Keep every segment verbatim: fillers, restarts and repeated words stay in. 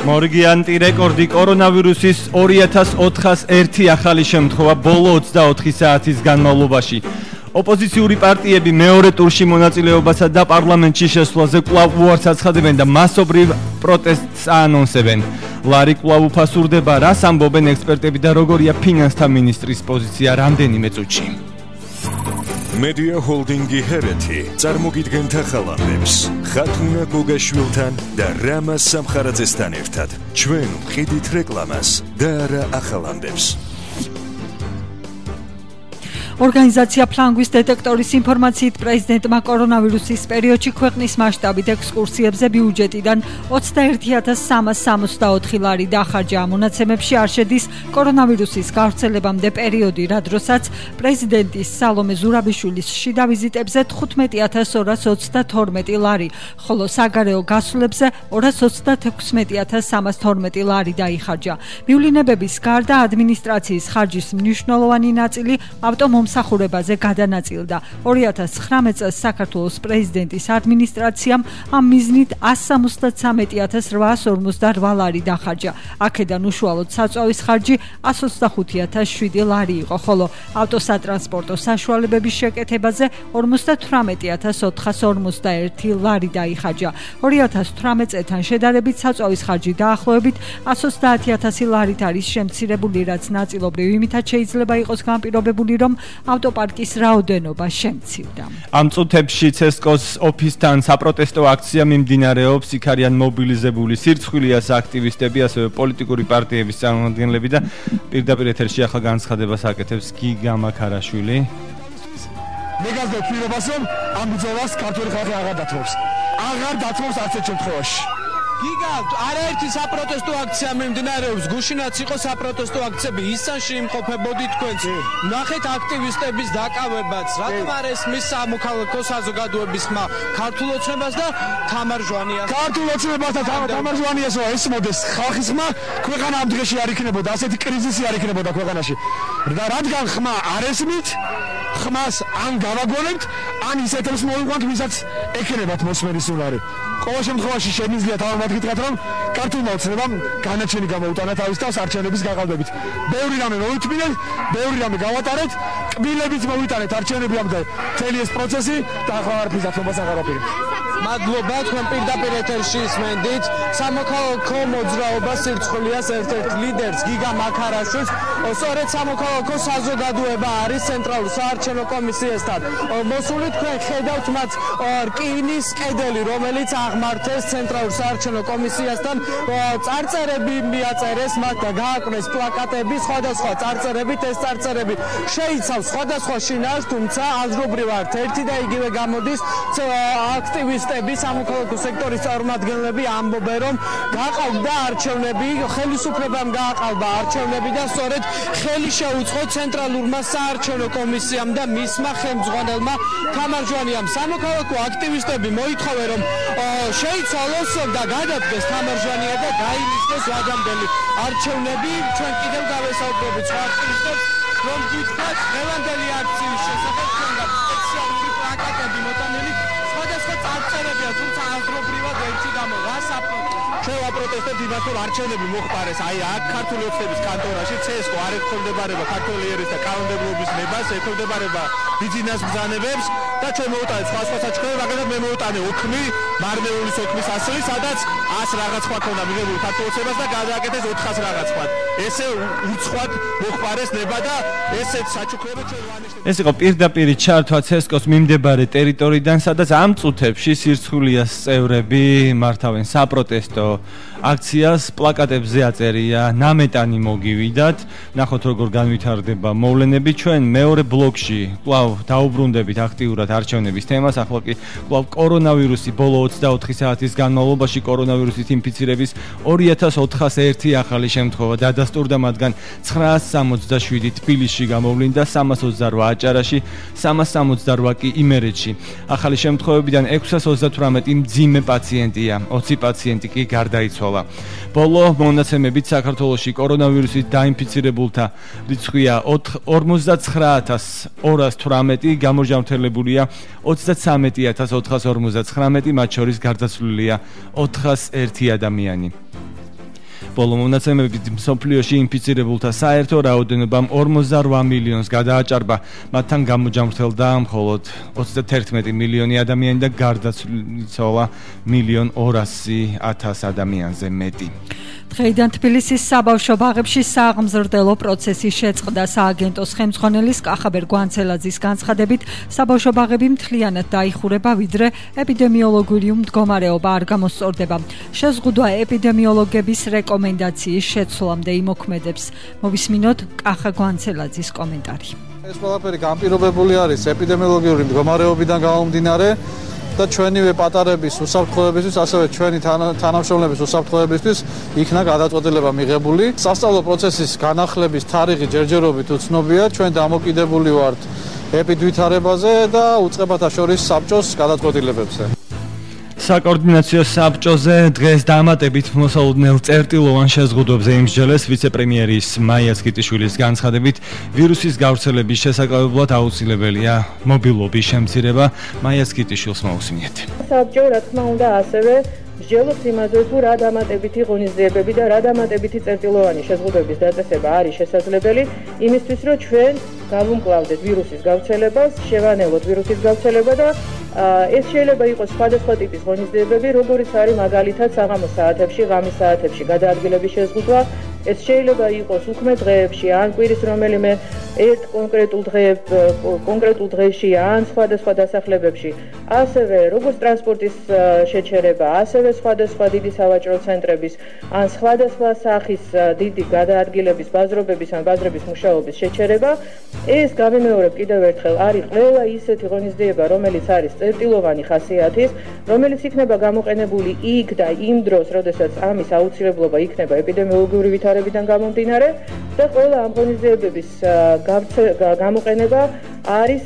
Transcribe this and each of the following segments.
მორიგი ანტირეკორდი კორონავირუსის ორი ათას ოთხასი ახალი შემთხვევა ბოლო ოცდაოთხი საათის განმავლობაში. ოპოზიციური პარტიები მეორე ტურში მონაწილეობასა და პარლამენტში შესვლაზე კვლავ უარს აცხადებენ და მასობრივ პროტესტს აანონსებენ. ლარი კვლავ უფასურდება, რას ამბობენ ექსპერტები და როგორია ფინანსთა მინისტრის პოზიცია რამდენიმე წუთში. Media Holdingi Hereti წარმოგიდგენთ ახალამებს ხათუნა გოგაშვილთან და რამა სამხარაძესთან ერთად. ჩვენ ვყიდით რეკლამას და არა ახალამებს. ორგანიზაცია ფლანგვის დეტექტორის ინფორმაციით პრეზიდენტმა კორონავირუსის პერიოდში ქვეყნის მასშტაბით ექსკურსიებზე ბიუჯეტიდან ოცდაერთი ათას სამას სამოცდაოთხი ლარი დახარჯა. ამონაცემებში არ შედის კორონავირუსის გავრცელებამდე პერიოდი, რა დროსაც პრეზიდენტის სალომე ზურაბიშვილის შიდა ვიზიტებზე თხუთმეტი ათას ორას ოცდათორმეტი ლარი, ხოლო საგარეო გასვლებზე ორას ოცდათექვსმეტი ათას სამას თორმეტი ლარი დაიხარჯა. მივლინებების გარდა ადმინისტრაციის ხარჯის მნიშვნელოვანი ნაწილი ავტომომსახურებაზე სახურებაზე გადანაწილდა. ორი ათას ცხრამეტ წელს საქართველოს პრეზიდენტის ადმინისტრაციამ ამ მიზნით ასს სამოცდათსამეტი ათას რვაას ორმოცდარვა ლარი დახარჯა. აქედან უშუალოდ საწვავის ხარჯი ასს ოცდახუთი ათას შვიდი ლარი იყო, ხოლო ავტოსატრანსპორტო საშუალებების შეკეთებაზე ორმოცდათვრამეტი ათას ოთხას ორმოცდაერთი ლარი დაიხარჯა. ორი ათას თვრამეტ წელთან შედარებით საწვავის ხარჯი დაახლოებით ასს ოცდაათი ათასი ლარით არის შემცირებული, რაც ნაწილობრივ იმითაც შეიძლება იყოს განპირობებული, რომ ავტოპარკის რაოდენობა შემცირდა. ამ წუთებში ცესკოს ოფისთან საპროტესტო აქცია მიმდინარეობს. იქ არიან მობილიზებული სირცხვილიას აქტივისტები, ასევე პოლიტიკური პარტიების წარმომადგენლები და პირდაპირ ეთერში ახლა განცხადებას აკეთებს გიგა მაქარაშვილი. მე გასდევთ პირობას, რომ ამ ბრძოლას ქართული ხალხი აღარ დათმობს. აღარ დათმობს არც ერთ შემთხვევაში. გიგა, არაერთი საპროტესტო აქცია მიმდინარეობს. გუშინაც იყო საპროტესტო აქციები, ისანში იმყოფებოდი თქვენც. ნახეთ აქტივისტების დაკავებაც. რატომ არ ესმის სამოქალაქო საზოგადოების ხმა ქართულ ოცნებას და თამარ ჟვანიას? ქართულ ოცნებას და თამარ ჟვანიას ესმოდეს ხალხის ხმა, ქვეყანა ამ დღეში არ იქნებოდა, ასეთი კრიზისი არ იქნებოდა ქვეყანაში. და რადგან ხმა არ ესმით, ხმას ან გავაგონებთ, ან ისეთებს მოვიყვანთ, ვისაც ექნებათ მოსმენისულარი. ყოველ შემთხვევაში შემიძლია თავად გითხრათ, რომ ქართულმა ოცნებამ განაჩენი გამოუტანა თავის თავს არჩევნების გაყალბებით. ბევრი რამე მოვითმინეთ, ბევრი რამე გავატარეთ, კბილებით მოვიტანეთ არჩევნებამდე მთელი ეს პროცესი და ახლა არაფრის დათმობას აღარ აპირებთ. მადლობა, თქვენ პირდაპირ ეთერში ისმენდით სამოქალაქო მოძრაობა სირცხვილიას ერთ-ერთ ლიდერს გიგა მაქარაშვილს. სწორედ სამოქალაქო საზოგადოება არის ცენტრალურ საარჩევნო კომისიასთან მოსული. თქვენ ხედავთ მათ რკინის კედელი, რომელიც აღმართეს ცენტრალურ საარჩევნო კომისიასთან. წარწერები მიაწერეს მათ და გააკვნეს პლაკატები, სხვადასხვა წარწერებით. ეს წარწერები შეიცავს სხვადასხვა შინაარსს, თუმცა აზრობრივად ერთი და იგივე გამოდის. აქტივისტები, სამოქალაქო სექტორის წარმომადგენლები ამბობენ, რომ გაყალბდა არჩევნები, ხელისუფლებამ გააყალბა არჩევნები და სწორედ ხელი შეუწყო ცენტრალურმა საარჩევნო კომისიამ და მისმა ხელმძღვანელმა თამარ ჟვანიამ. სამოქალაქო აქტივისტები მოითხოვენ, რომ შეიცვალოს და გადადგეს თამარ ჟვანია და გაიმისდეს ვადამდელი არჩევნები. ჩვენ კიდევ გავესაუბრებით სხვა აქტივისტებს, რომ გითხრათ დღევანდელი აქციის შესახებ ჩვენგან სპეციალური პლაკატები მოტანილი, სხვადასხვა წარწერებია, თუმცა აზრობრივად ერთი გამო რა საპროტესტო. ჩვენ ვაპროტესტებთ იმას, რომ არჩევნები მოხდარეს აი აქ ქართული ოცნების კანტორაში. ცესკო არ ეხმდებარება ქართული ერის და კანონმდებლობის ნებას, ეხმდებარება ბიზნეს ბრძანებებს და ჩვენ მოვუტანეთ სხვა სხვა საჩქრები, მაგალითად მე მოვუტანე ოქმი, მარნეულის ოქმის ასლი, სადაც ას რაღაც სხვა ქონდა მიღებული ქართულ ოცნებას და გადააკეთეს ოთხას რაღაც სხვა. ესე უცხოად მოხპარეს ნება და ესეთ საჩუქრები ჩვენ ვანიშნებთ. ეს იყო პირდაპირი ჩართვა ცესკოს მიმდებარე ტერიტორიიდან, სადაც ამ წუთებში სირცხვილიას წევრები მართავენ საპროტესტო აქციას. პლაკატებზე აწერია ნამეტანი მოგივიდათ. ნახოთ როგორ განვითარდება მოვლენები. ჩვენ მეორე ბლოკში კვლავ დაუბრუნდებით აქტიურად არჩევნების თემას. ახლა კი კვლავ კორონავირუსი ბოლო ოცდაოთხი საათის განმავლობაში კორონავირუსით ინფიცირების ორი ათას ოთხასი ახალი შემთხვევა დადასტურდა, მათგან ცხრაას სამოცდაშვიდი თბილისში გამოვლინდა, სამას ოცდარვა აჭარაში, სამას სამოცდარვა კი იმერეთში. ახალი შემთხვევებიდან ექვსას ოცდათვრამეტი მძიმე პაციენტია, ოცი პაციენტი კი გარდაიცვალა. ბოლო მონაცემებით საქართველოში კორონავირუსით დაინფიცირებულთა რიცხვია ორმოცდაცხრა ათას ორას თვრამეტი, გამორჯამთელებულია ოცდაცამეტი ათას ოთხას ორმოცდაცხრამეტი, მათ შორის გარდაცვლილია ოთხას ერთი ადამიანი. ბოლო მონაცემებით მსოფლიოში ინფიცირებულთა საერთო რაოდენობამ ორმოცდაოთხ მილიონს გადააჭარბა. მათთან გამოჯამრთელდა მხოლოდ ოცდაათერთმეტი მილიონი ადამიანი და გარდაცვალა მილიონ ორასი ათას ადამიანზე მეტი. დღეიდან თბილისის საბავშვო ბაღებში სააღმზრდელო პროცესი შეწყდა. სააგენტოს ხელმძღვანელის კახაბერ გვანცელაძის განცხადებით, საბავშვო ბაღები მთლიანად დაიხურება, ვიდრე ეპიდემიოლოგიური მდგომარეობა არ გამოსწორდება. შეზღუდვა ეპიდემიოლოგების რეკომენდაციის შეცვლამდე იმოქმედებს. მოვისმინოთ კახა გვანცელაძის კომენტარი. ეს ყველაფერი განპირობებული არის ეპიდემიოლოგიური მდგომარეობიდან გამომდინარე და ჩვენივე პატარების უსაფრთხოებისთვის, ასევე ჩვენი თანამშრომლების უსაფრთხოებისთვის იქნა გადაწყვეტილება მიღებული. სასწავლო პროცესის განახლების თარიღი ჯერჯერობით უცნობია. ჩვენ დამოკიდებული ვართ ეპიდვითარებაზე და უწყებათა შორის საბჭოს გადაწყვეტილებებზე. საკოორდინაციო საბჭოზე დღეს დამატებით მოსალოდნელ წერტილოვან შეზღუდვებზე იმსჯელეს ვიცე-პრემიერის მაია სკიტიშვილის განცხადებით, ვირუსის გავრცელების შესაკავებლად აუცილებელია მობილობის შემცირება. მაია სკიტიშვილს მოусმინეთ. საბჭო, რა თქმა უნდა, ასევე მსჯელობს იმაზე, თუ რა დამატებითი ღონისძიებები და რა დამატებითი წერტილოვანი შეზღუდვების დაწესება არის შესაძლებელი, იმისთვის, რომ ჩვენ გავუმკლავდეთ ვირუსის გავრცელებას, შევანელოთ ვირუსის გავრცელება და ეს შეიძლება იყოს სხვადასხვა ტიპის ღონისძიებები, როგორიც არის მაგალითად საღამოს საათებში, ღამის საათებში გადაადგილების შეზღუდვა. ეს შეიძლება იყოს უქმე დღეებში, ან კვირის რომელიმე ერთ კონკრეტულ დღეებში, კონკრეტულ დღეში, ან სხვადასხვა დასახლებებში. ასევე როგორც ტრანსპორტის შეჩერება, ასევე სხვადასხვა დიდი სავაჭრო ცენტრების, ან სხვადასხვა სახის დიდი გადაადგილების, ბაზრობების ან ბაზრების მუშაობის შეჩერება. ეს გამიმეორებ კიდევ ერთხელ არის ყველა ისეთი ღონისძიება, რომელიც არის წერტილოვანი ხასიათის, რომელიც იქნება გამოყენებული იქ და იმ დროს, როდესაც ამის აუცილებლობა იქნება ეპიდემიოლოგიური ვითარებიდან გამომდინარე და ყველა ამ ღონისძიებების გამოყენება არის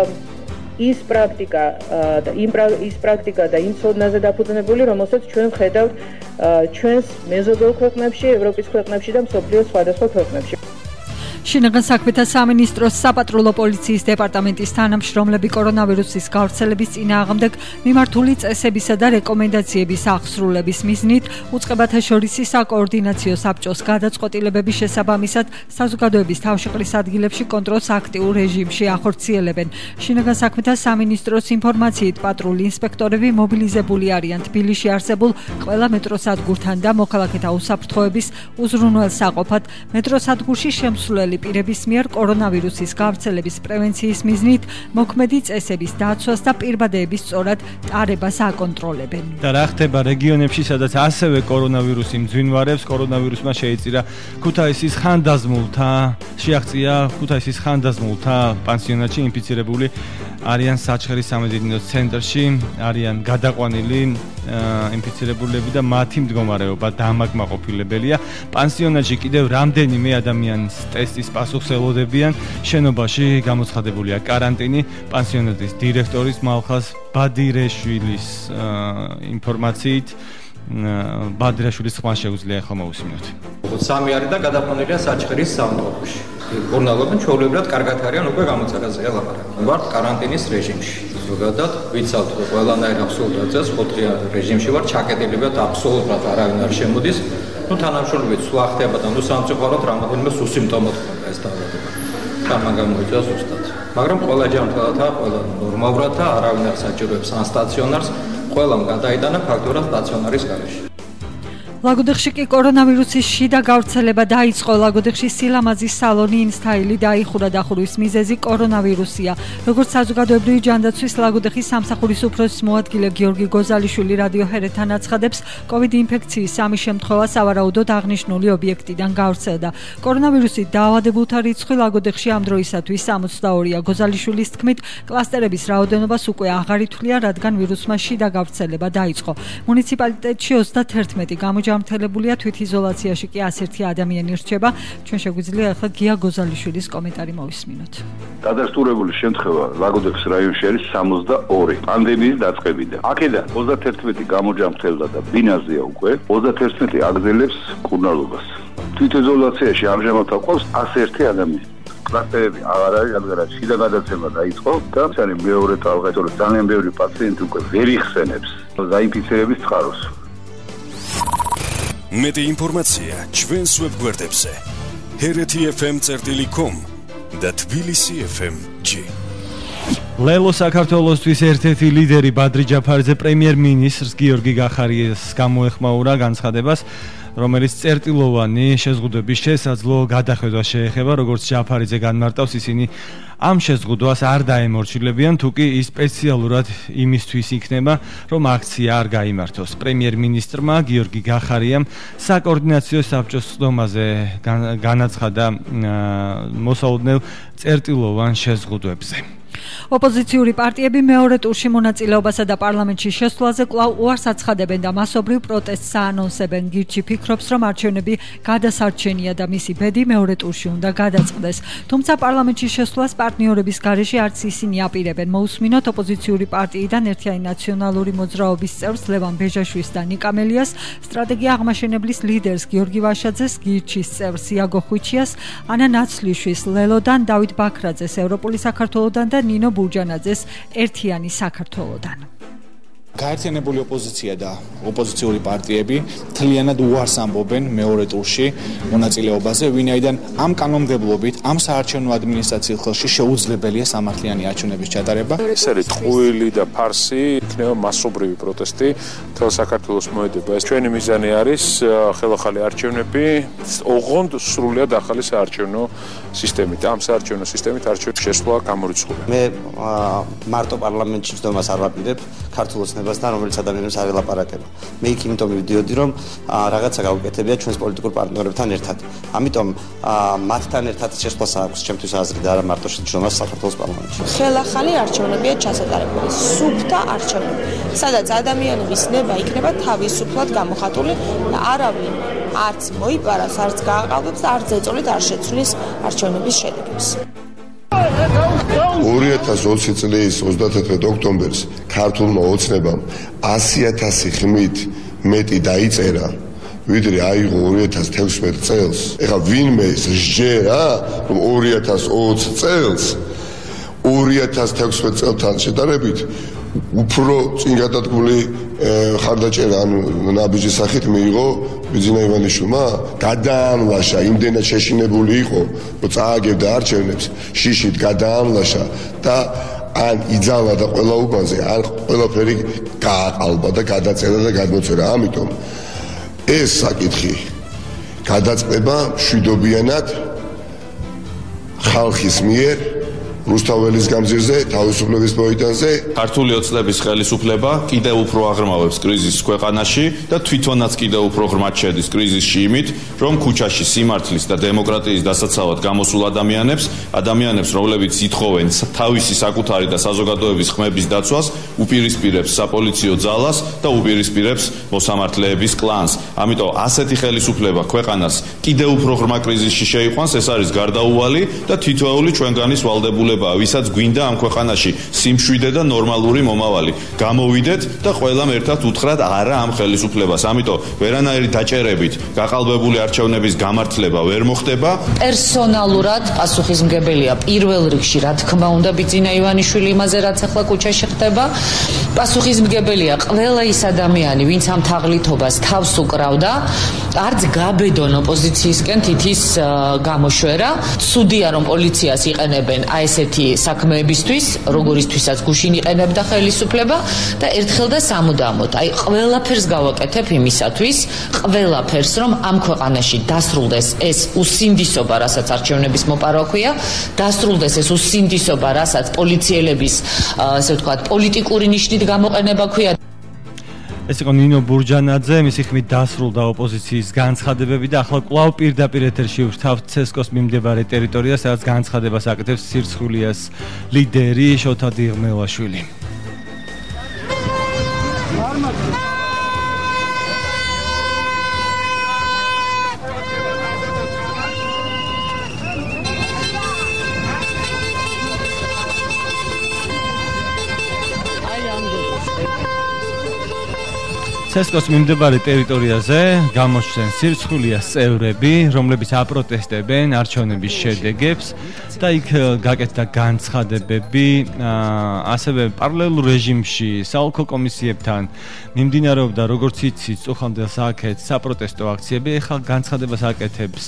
ის პრაქტიკა და ის პრაქტიკა და იმ ცოდნაზე დაფუძნებული, რომელსაც ჩვენ ვხედავთ ჩვენს მეზობელ ქვეყნებში, ევროპის ქვეყნებში და მსოფლიოს სხვადასხვა ქვეყნებში. შინაგან საქმეთა სამინისტროს საპატრულო პოლიციის დეპარტამენტის თანამშრომლები კორონავირუსის გავრცელების წინააღმდეგ მიმართული წესებისა და რეკომენდაციების აღსრულების მიზნით უწყებათა შორის საკოორდინაციო საბჭოს გადაწყვეტილებების შესაბამისად საზოგადოების თავშეყრის ადგილებში კონტროლს აქტიურ რეჟიმში ახორციელებენ. შინაგან საქმეთა სამინისტროს ინფორმაციით პატრული ინსპექტორები მობილიზებული არიან თბილისში არსებულ ყველა მეტროსადგურთან და მოქალაქეთა უსაფრთხოების უზრუნველსაყოფად. მეტროსადგურში შემსვლელი პირების მიერ კორონავირუსის გავრცელების პრევენციის მიზნით მოქმედი წესების დაცვას და პირბადეების სწორად ტარებას აკონტროლებენ. და რა ხდება რეგიონებში, სადაც ასევე კორონავირუსი მძვინვარებს, კორონავირუსმა შეიწირა ქუთაისის ხანდაზმულთა, შეაღწია ქუთაისის ხანდაზმულთა პანსიონატში ინფიცირებული არიან საჩხერის სამედიცინო ცენტრში, არიან გადაყვანილი ინფიცირებულები და მათი მდგომარეობა დამაკმაყოფილებელია. პანსიონატში კიდევ რამდენიმე ადამიანის ტესტის პასუხს ელოდებიან. შენობაში გამოცხადებულია კარანტინი. პანსიონატის დირექტორის მალხაზ ბადირაშვილის ინფორმაციით ბადირაშვილის ხმა შეუძლია ახლა მოვუსმინოთ. სამი არის და გადაყვანილია საჩხერის სამთავროში. გორნალობენ ჩვეულებრივად კარგად არიან უკვე გამოწერაზე ელაპარაკებენ. ვართ კარანტინის რეჟიმში. ზოგადად ვიცავთ რომ ყველანაირ აბსოლუტურად წელს ხუთდღიან რეჟიმში ვარ, ჩაკეტილებად აბსოლუტურად არავინ არ შემოდის. ნუ თანამშრომლები სულ ხდება და ნუ სამწუხაროდ რამოდენიმე სუსიმპტომოდ ხდება ეს დაავადება. თამან გამოიწვია ზუსტად. მაგრამ ყველა ჯანმრთელადაა, ყველა ნორმალურადაა, არავინ არ საჭიროებს ან სტაციონარს, ყველამ გადაიტანა ფაქტურად სტაციონარის გარეშე. ლაგოდეხში კი კორონავირუსის შიდა გავრცელება დაიწყო. ლაგოდეხში სილამაზის სალონი ინსტაილი დაიხურა. დახურვის მიზეზი კორონავირუსია. როგორც საზოგადოებრივი ჯანდაცვის ლაგოდეხის სამსახურის უფროსის მოადგილე გიორგი გოზალიშვილი რადიო ჰერეთთან აცხადებს, კოვიდ ინფექციის სამი შემთხვევა სავარაუდოდ აღნიშნული ობიექტიდან გავრცელდა. კორონავირუსით დაავადებულთა რიცხვი ლაგოდეხში ამ დროისათვის სამოცდაორია. გოზალიშვილის თქმით, კლასტერების რაოდენობას უკვე აღარ ითვლიან, რადგან ვირუსმა შიდა გავრცელება დაიწყო. მუნიციპალიტეტში ოცდაათერთმეტი გამოჯამრთელებულია, თვითიზოლაციაში კი ასი ადამიანი რჩება. ჩვენ შეგვიძლია ახლა გია გოზალიშვილის კომენტარი მოვისმინოთ. დადასტურებული შემთხვევა ლაგოდეხის რაიონში არის სამოცდაორი პანდემიის დაწყებიდან. აქედან ოცდაათერთმეტი გამოჯამრთელდა და ბინაზეა უკვე, ოცდაათერთმეტი აგრძელებს მკურნალობას. თვითიზოლაციაში ამჟამად აყვავს ასი ადამიანი. კლასტერები აღარ არის, რადგან შიდა გადაცემა დაიწყო და არის მეორე ტალღა, თორე ძალიან ბევრი პაციენტი უკვე ვერ იხსენებს დაინფიცირების წყაროს. მეტი ინფორმაცია ჩვენს ვებგვერდებზე ჰერეთი ეფ ემ წერტილი კომ და თბილისი ეფ ემ ჯი. ლელო საქართველოსთვის ერთ-ერთი ლიდერი ბადრი ჯაფარიძე პრემიერ-მინისტრს გიორგი გახარიას გამოეხმაურა განცხადებას, რომელიც წერტილოვანი შეზღუდვების შესაძლო გადახედვა შეეხება, როგორც ჯაფარიძე განმარტავს, ისინი ამ შეზღუდვას არ დაემორჩილებიან, თუკი ის სპეციალურად იმისთვის იქნება, რომ აქცია არ გაიმართოს. პრემიერ-მინისტრმა გიორგი გახარიამ საკოორდინაციო საბჭოს სხდომაზე განაცხადა მოსალოდნელ წერტილოვან შეზღუდვებზე. ოპოზიციური პარტიები მეორე ტურში მონაწილეობასა და პარლამენტში შესვლაზე კვლავ უარს აცხადებენ და მასობრივ პროტესტს აანონსებენ. გირჩი ფიქრობს, რომ არჩევნები გადასარჩენია და მისი ბედი მეორე ტურში უნდა გადაწყდეს. თუმცა პარლამენტში შესვლას პარტნიორების გარეშე არც ისინი აპირებენ. მოусმინოთ ოპოზიციური პარტიიდან ერთიანი ნაციონალური მოძრაობის წევრს ლევან ბეჟაშვილს და ნიკამელიას, სტრატეგია აღმაშენებლის ლიდერს გიორგი ვაშაძეს, გირჩის წევრს იაგო ხვიჩიას, ანა ნაცლიშვილს ლელოდან, დავით ბაქრაძეს ევროპული საქართველოდან და ნინო ბურჯანაძეს ერთიანი საქართველოდან. გაერთიანებული ოპოზიცია და ოპოზიციური პარტიები თლიანად უარს ამბობენ მეორე ტურში მონაწილეობაზე, ვინაიდან ამ კანონმდებლობით, ამ საარჩევნო ადმინისტრაციულ ხელში შეუძლებელია სამართლიანი არჩევნების ჩატარება. ეს არის ტყუილი და ფარსი, იქნება მასობრივი პროტესტი, მთელ საქართველოს მოედება. ეს ჩვენი მიზანი არის ხელახალი არჩევნები, ოღონდ სრულიად ახალი საარჩევნო სისტემით. ამ საარჩევნო სისტემით არჩევნების შესვლა გამორიცხულია. მე მარტო პარლამენტში ჯდომას არ ვაპირებ ქართულ ოცნებასთან, რომელიც ადამიანებს არ ელაპარაკება. მე იქ იმიტომ მივდიოდი, რომ რაღაცა გავუკეთებია ჩვენს პოლიტიკურ პარტნიორებთან ერთად. ამიტომ მათთან ერთად შესვლას აქვს ჩემთვის აზრი და არა მარტო ჯდომას საქართველოს პარლამენტში. ხელახალი არჩევნებია ჩასატარებული, სუფთა არჩევნები, სადაც ადამიანების ნება იქნება თავისუფლად გამოხატული და არავინ არც მოიპარას, არც გააყალბებს და არც ეწოლით არ შეცვლის არჩევნების შედეგებს. ორი ათას ოცი წლის ოცდათერთმეტ ოქტომბერს ქართულმა ოცნებამ ასი ათასი ხმით მეტი დაიწერა, ვიდრე აიღო ორი ათას თექვსმეტ წელს. ეხლა ვინმე სჯერა, რომ ორი ათას ოცი წელს ორი ათას თექვსმეტ წელთან შედარებით უფრო წინ გადადგმული ხარდაჭერა, ანუ ნაბიჯის სახით მიიღო ბიძინა ივანიშვილმა, გადაამლაშა, იმდენად შეშინებული იყო, რომ წააგებდა არჩევნებს, შიშით გადაამლაშა და ან იძალა და ყველა უბანზე, ან ყველაფერი გააყალბა და გადაწერა და გადმოწერა. ამიტომ ეს საკითხი გადაწყდება მშვიდობიანად ხალხის მიერ რუსთაველის გამზირზე, თავისუფლების მოედანზე. ქართული ოცნების ხელისუფლება კიდევ უფრო აღრმავებს კრიზისს ქვეყანაში და თვითონაც კიდევ უფრო ღრმად შედის კრიზისში იმით, რომ ქუჩაში სიმართლის და დემოკრატიის დასაცავად გამოსულ ადამიანებს, ადამიანებს, რომლებიც ითხოვენ თავისი საკუთარი და საზოგადოების ხმების დაცვას, უპირისპირებს საპოლიციო ძალას და უპირისპირებს მოსამართლეების კლანს. ამიტომ ასეთი ხელისუფლება ქვეყანას კიდევ უფრო ღრმა კრიზისში შეიყვანს, ეს არის გარდაუვალი და თითოეული ჩვენგანის ვალდებული ვისაც გვინდა ამ ქვეყანაში სიმშვიდე და ნორმალური მომავალი. გამოვიდეთ და ყველამ ერთად უთხრათ არა ამ ხელისუფლებას. ამიტომ ვერანაირი დაჭერებით გაყალბებული არჩევნების გამართლება ვერ მოხდება. პერსონალურად პასუხისმგებელია პირველ რიგში, რა თქმა უნდა, ბიძინა ივანიშვილი იმაზე, რაც ახლა ქუჩაში ხდება. პასუხისმგებელია ყველა ის ადამიანი, ვინც ამ თაღლითობას თავს უკრავდა, არც გაბედონ ოპოზიციისკენ თითის გამოშვერა. ცუდია, რომ პოლიციას იყენებენ აი ესეთი საქმეებისთვის, როგორისთვისაც გუშინ იყენებდა ხელისუფლება და ერთხელ და სამუდამოდ. აი ყველაფერს გავაკეთებ იმისათვის, ყველაფერს, რომ ამ ქვეყანაში დასრულდეს ეს უსინდისობა, რასაც არჩევნების მოპარვა ქვია, დასრულდეს ეს უსინდისობა, რასაც პოლიციელების, ასე ვთქვათ, პოლიტიკური ნიშნით გამოყენება ქვია. ეს იყო ნინო ბურჯანაძე, მისი ხმით დასრულდა ოპოზიციის განცხადებები და ახლა კვლავ პირდაპირ ეთერში ვთავთ ცესკოს მიმდებარე ტერიტორიას, სადაც განცხადებას აკეთებს სირცხვილიას ლიდერი შოთა დიღმელაშვილი. ცესკოს მიმდებარე ტერიტორიაზე გამოჩნდნენ სირცხვილიას წევრები, რომლებიც აპროტესტებენ არჩევნების შედეგებს და იქ გაკეთდა განცხადებები, ასევე პარალელურ რეჟიმში საოლქო კომისიებთან მიმდინარეობდა როგორც იცით წუხამდელ სააქეთ საპროტესტო აქციები, ეხლა განცხადებას აკეთებს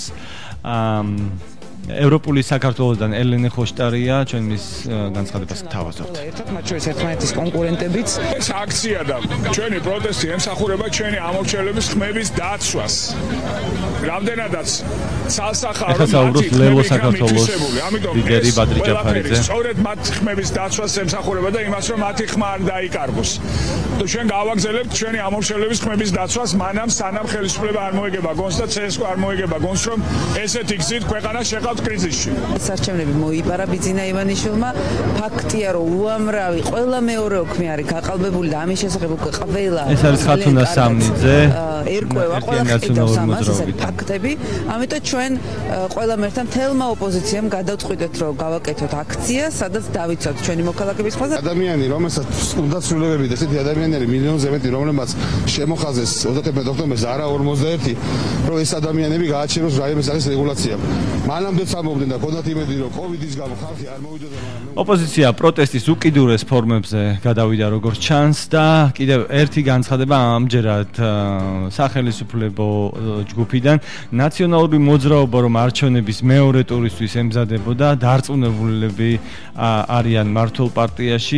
ევროპული საქართველოსდან ელენე ხოშტარია, ჩვენ მის განცხადებას გთავაზობთ. ერთად მათ შორის ერთმანეთის კონკურენტებიც ეს აქცია და ჩვენი პროტესტი ემსახურება ჩვენი ამორჩევლების ხმების დაცვას. რამდენადაც ცალსახაა მათი ლელო საქართველოს ლიდერი ბადრი ჯაფარიძე. სწორედ მათ ხმების დაცვას ემსახურება და იმას რომ მათი ხმა არ დაიკარგოს. და ჩვენ გავაგზავნებთ ჩვენი ამორჩევლების ხმების დაცვას, მანამ სანამ ხელისუფლება არ მოეგება გონს და ცესკო არ მოეგება გონს, რომ ესეთი გზით ქვეყანა შეყავ კრიზისში. ეს არჩევნები მოიპარა ბიძინა ივანიშვილმა, ფაქტია რომ უამრავი ყველა მეორე ოქმი არის გაყალბებული და ამის შესახებ უკვე ყველა ეს არის ხათუნა სამნიძე ერკვევა ყველა ყიდავს ამას ფაქტები, ამიტომ ჩვენ ყველა მერთან თელმა ოპოზიციამ გადავწყვიტეთ რომ გავაკეთოთ აქცია, სადაც დავიცავთ ჩვენი მოქალაქეების ხმაზე. ადამიანი რომელსაც უნდა ცვლილებები და ესეთი ადამიანები მილიონზე მეტი რომლებსაც შემოხაზეს ოცდაათი ოქტომბერს არა ორმოცდაერთი რომ ეს ადამიანები გააჩეროს რაიმეს არის რეგულაციამ. მანამდე სამობდნენ და ქონდათ იმედი რომ კოვიდის გამო ხალხი არ მოვიდოდა. ოპოზიცია პროტესტის უკიდურეს ფორმებზე გადავიდა როგორც ჩანს და კიდევ ერთი განცხადება ამჯერად სახელმწიფო ჯგუფიდან ნაციონალური მოძრაობა რომ არჩევნების მეორე ტურისთვის ემზადებოდა დარწმუნებულები არიან მართულ პარტიაში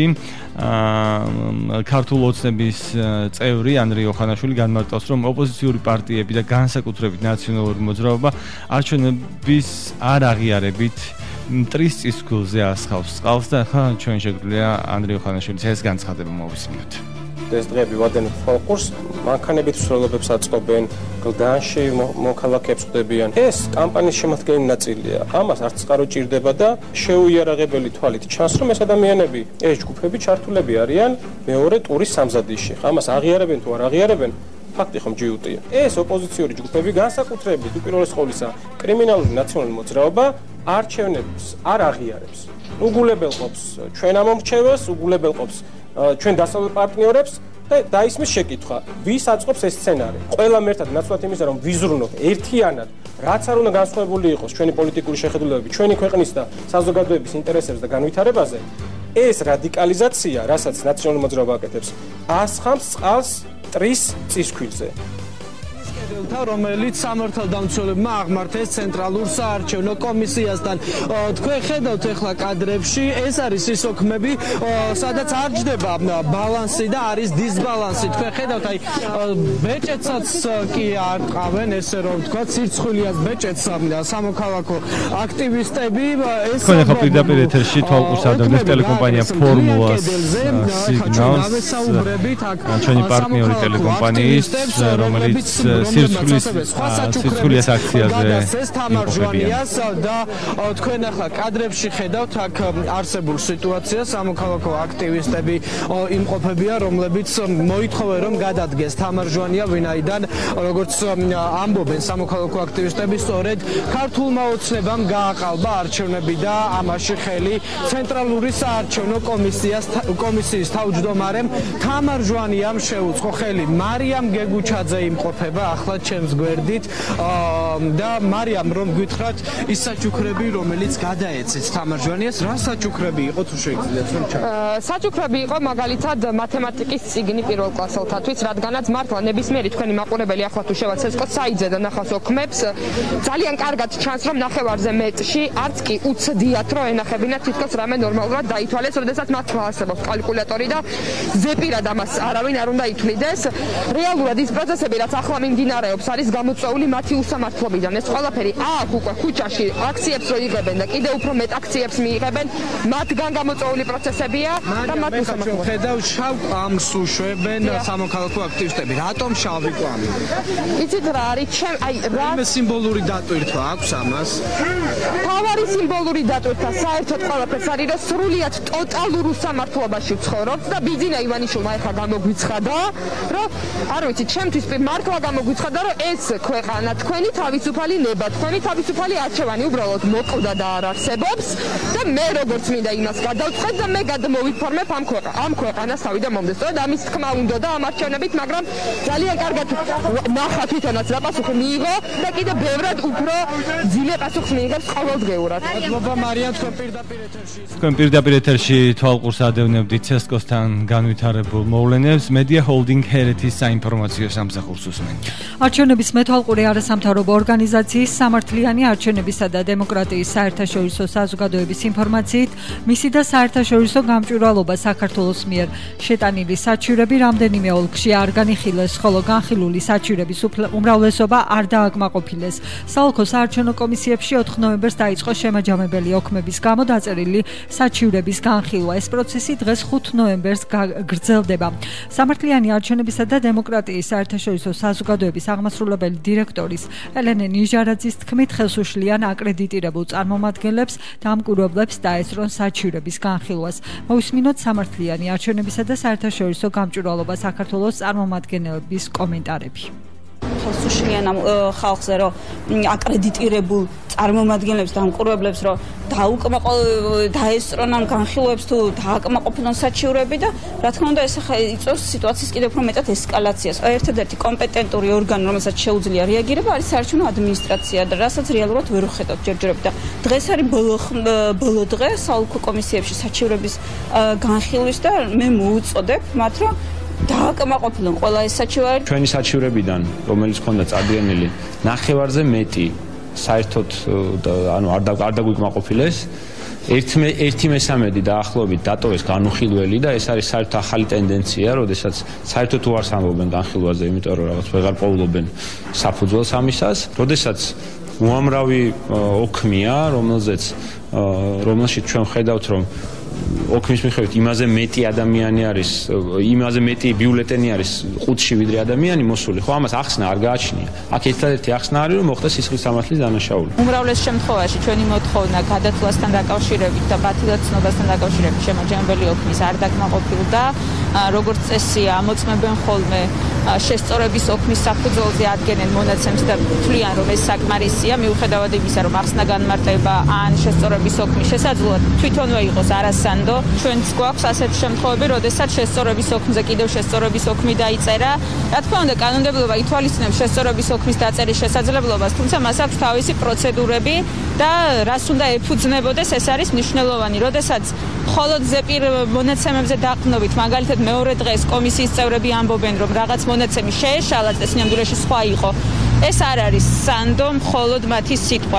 ქართულ ოცნების წევრი ანდრე ოხანაშვილი განმარტავს რომ ოპოზიციური პარტიები და განსაკუთრებით ნაციონალური მოძრაობა არჩევნების არ აღიარებით მტრის წისქვილზე ასხავს წყალს და ხა ჩვენ შეგვიძლია ანდრე ოხანაშვილის ეს განცხადება მოვისმინოთ. ეს დღეები ვადენთ ფოლკლორს, მანქანებით მსვლელობებს აწყობენ, გლდანში მოქალაქეებს ხვდებიან. ეს კამპანიის შემადგენელი ნაწილია. ამას არც წყარო ჭირდება და შეუიარაღებელი თვალით ჩანს, რომ ეს ადამიანები, ეს ჯგუფები ჩართულები არიან მეორე ტურის სამზადისში. ამას აღიარებენ თუ არ აღიარებენ, ფაქტი ხომ ჯიუტია. ეს ოპოზიციური ჯგუფები განსაკუთრებით უპირველეს ყოვლისა კრიმინალური ნაციონალური მოძრაობა არჩევნებს არ აღიარებს. უგულებელყოფს ჩვენ ამომრჩეველს, უგულებელყოფს ჩვენ დასავლელ პარტნიორებს და დაისმის შეკითხვა, ვის აწყობს ეს სცენარი. ყველა მერთად ნაცვლად იმისა, რომ ვიზრუნოთ ერთიანად, რაც არ უნდა განსხვავებული იყოს ჩვენი პოლიტიკური შეხედულებები, ჩვენი ქვეყნის და საზოგადოების ინტერესებს და განვითარებაზე, ეს რადიკალიზაცია, რასაც ნაციონალური მოძრაობა აკეთებს, ასხამს წყალს მტრის წისქვილზე. რომელიც სამართალდამცველებმა აღმართეს ცენტრალურ საარჩევნო კომისიასთან. თქვენ ხედავთ ახლა კადრებში, ეს არის ის ოქმები, სადაც არ ჯდება ბალანსი და არის დისბალანსი. თქვენ ხედავთ, აი ბეჭედსაც კი არ ყავენ, ესე რომ ვთქვა, სირცხვილიას ბეჭედს სამოქალაქო აქტივისტები. ეს თქვენ ახლა პირდაპირ ეთერში თვალყურს ადევნებს ტელეკომპანია ფორმულას სიგნალს. ჩვენი პარტნიორი ტელეკომპანიის, რომელიც სირცხვილის აქციაზე თამარჯვანიას და თქვენ ახლა კადრებში ხედავთ აქ არსებულ სიტუაციას, სამოქალაქო აქტივისტები იმყოფებიან, რომლებიც მოითხოვენ რომ გადადგეს თამარჯვანია, ვინაიდან როგორც ამბობენ სამოქალაქო აქტივისტები, სწორედ ქართულმა ოცნებამ გააყალბა არჩევნები და ამაში ხელი ცენტრალური საარჩევნო კომისიას კომისიის თავმჯდომარემ თამარჯვანიამ შეუწყო ხელი. მარიამ გეგუჩაძე იმყოფება ახლა ჩემს გვერდით და მარიამ რომ გითხრათ ის საჩუქრები რომელიც გადაეცეთ თამარჯვანიას რა საჩუქრები იყო თუ შეგიძლიათ რომ ჩა საჩუქრები იყო მაგალითად მათემატიკის წიგნი პირველ კლასელთათვის რადგანაც მართლა ნებისმიერი თქვენი მაყურებელი ახლა თუ შევა ცესკოს საიძე და ნახავს ოქმებს ძალიან კარგად ჩანს რომ ნახევარზე მეტრში არც კი უცდიათ რომ ენახებინათ თითქოს რამე ნორმალურად დაითვალეს როდესაც მათ არსებობს კალკულატორი და ზეპირად ამას არავინ არ უნდა ითვლიდეს რეალურად ის პროცესები რაც ახლა მიმდინარეობს არის გამოწვეული მათი უსამართლობიდან. ეს ყველაფერი აქ უკვე ქუჩაში აქციებს რო იღებენ და კიდევ უფრო მეტ აქციებს მიიღებენ, მათგან გამოწვეული პროცესებია და მათ უსამართლობენ. ხედავ შავ კვამს უშვებენ სამოქალაქო აქტივისტები. რატომ შავი კვამი? იცით რა არის? ჩემ აი რა სიმბოლური დატვირთვა აქვს ამას? თავარი სიმბოლური დატვირთვა საერთოდ ყველაფერს არის რომ სრულიად ტოტალურ უსამართლობაში ვცხოვრობთ და ბიძინა ივანიშვილმა ახლა გამოგვიცხადა, რომ არ ვიცი, ჩემთვის მართლა გამოგვიცხადა გაუცხადა, რომ ეს ქვეყანა თქვენი თავისუფალი ნება, თქვენი თავისუფალი არჩევანი უბრალოდ მოკვდა და არ არსებობს და მე როგორც მინდა იმას გადავწყვეტ და მე გადმოვიფორმებ ამ ქვეყანას, ამ ქვეყანას თავიდან მომდეს. სწორედ ამის თქმა უნდა და ამ არჩევნებით, მაგრამ ძალიან კარგად ნახა თვითონაც რა პასუხი მიიღო და კიდე ბევრად უფრო ძიმე პასუხს მიიღებს ყოველდღიურად. მადლობა მარიამ, თქვენ პირდაპირ ეთერში. თქვენ პირდაპირ ეთერში თვალყურს ადევნებდით ცესკოსთან განვითარებულ მოვლენებს. Media Holding ჰერეთის საინფორმაციო სამსახურს უსმენთ. არჩევნების მეთვალყური არასამთავრობო ორგანიზაციის სამართლიანი არჩევნებისა და დემოკრატიის საერთაშორისო საზოგადოების ინფორმაციით, მისი და საერთაშორისო გამჭვირვალობა საქართველოს მიერ შეტანილი საჩივრები რამდენიმე ოლქში არ განიხილეს, ხოლო განხილული საჩივრების უმრავლესობა არ დააკმაყოფილეს. საოლქო საარჩევნო კომისიებში ოთხ ნოემბერს დაიწყო შემაჯამებელი ოქმების გამო დაწერილი საჩივრების განხილვა. ეს პროცესი დღეს ხუთ ნოემბერს გრძელდება. სამართლიანი არჩევნებისა და დემოკრატიის საერთაშორისო საზოგადოების აღმასრულებელი დირექტორის ელენე ნიჟარაძის თქმით, ხელსუშლიან აკრედიტირებულ წარმომადგენლებს და ამკურებლებს დაესწრონ საჩივრების განხილვას. მოვისმინოთ სამართლიანი არჩევნებისა და საერთაშორისო გამჭვირვალობა საქართველოს წარმომადგენლების კომენტარები. ხელსუშლიან ხალხზე რომ აკრედიტირებულ წარმომადგენლებს და ამკურებლებს რომ დაუკმაყო დაესწრონ ამ განხილვებს თუ დააკმაყოფილონ საჩივრები და რა თქმა უნდა ეს ახლა იწვევს სიტუაციის კიდევ უფრო მეტად ესკალაციას. ერთადერთი კომპეტენტური ორგანო, რომელსაც შეუძლია რეაგირება, არის საარჩევნო ადმინისტრაცია და რასაც რეალურად ვერ ვხედავთ ჯერჯერობით და დღეს არის ბოლო ბოლო დღე საოლქო კომისიებში საჩივრების განხილვის და მე მოუწოდებ მათ რომ დააკმაყოფილონ ყველა ეს საჩივარი. ჩვენი საჩივრებიდან, რომელიც ქონდა წარდგენილი ნახევარზე მეტი, საერთოდ ანუ არ არ დაგვიკმაყოფილეს. ერთი მესამედი დაახლოებით დატოვეს განუხილველი და ეს არის საერთოდ ახალი ტენდენცია, როდესაც საერთოდ უარს ამბობენ განხილვაზე, იმიტომ რომ რაღაც ვეღარ პოულობენ საფუძველს ამისას. როდესაც უამრავი ოქმია, რომელზეც რომელშიც ჩვენ ხედავთ, რომ ოქმის მიხედვით იმაზე მეტი ადამიანი არის, იმაზე მეტი ბიულეტენი არის ხუთში ვიდრე ადამიანი მოსული. ხო, ამას ახსნა არ გააჩნია. აქ ერთადერთი ახსნა არის, რომ მოხდა სისხლის სამართლის დანაშაული. უმრავლეს შემთხვევაში ჩვენი მოთხოვნა გადათვლასთან დაკავშირებით და ბათილად ცნობასთან დაკავშირებით შემაჯამებელი ოქმის არ დაკმაყოფილდა. როგორც წესია, ამოწმებენ ხოლმე შესწორების ოქმის საფუძველზე ადგენენ მონაცემს და თვლიან, რომ ეს საკმარისია, მიუხედავად იმისა, რომ ახსნა განმარტება ან შესწორების ოქმის შესაძლოა თვითონვე იყოს არასანდო. ჩვენც გვაქვს ასეთი შემთხვევები, როდესაც შესწორების ოქმზე კიდევ შესწორების ოქმი დაიწერა. რა თქმა უნდა, კანონმდებლობა ითვალისწინებს შესწორების ოქმის დაწერის შესაძლებლობას, თუმცა მას აქვს თავისი პროცედურები და რას უნდა ეფუძნებოდეს, ეს არის მნიშვნელოვანი. როდესაც მხოლოდ ზეპირ მონაცემებზე დაყრდნობით, მაგალითად მეორე დღეს კომისიის წევრები ამბობენ, რომ რაღაც მონაცემი შეეშალათ და სინამდვილეში სხვა იყო. ეს არ არის სანდო, მხოლოდ მათი სიტყვა.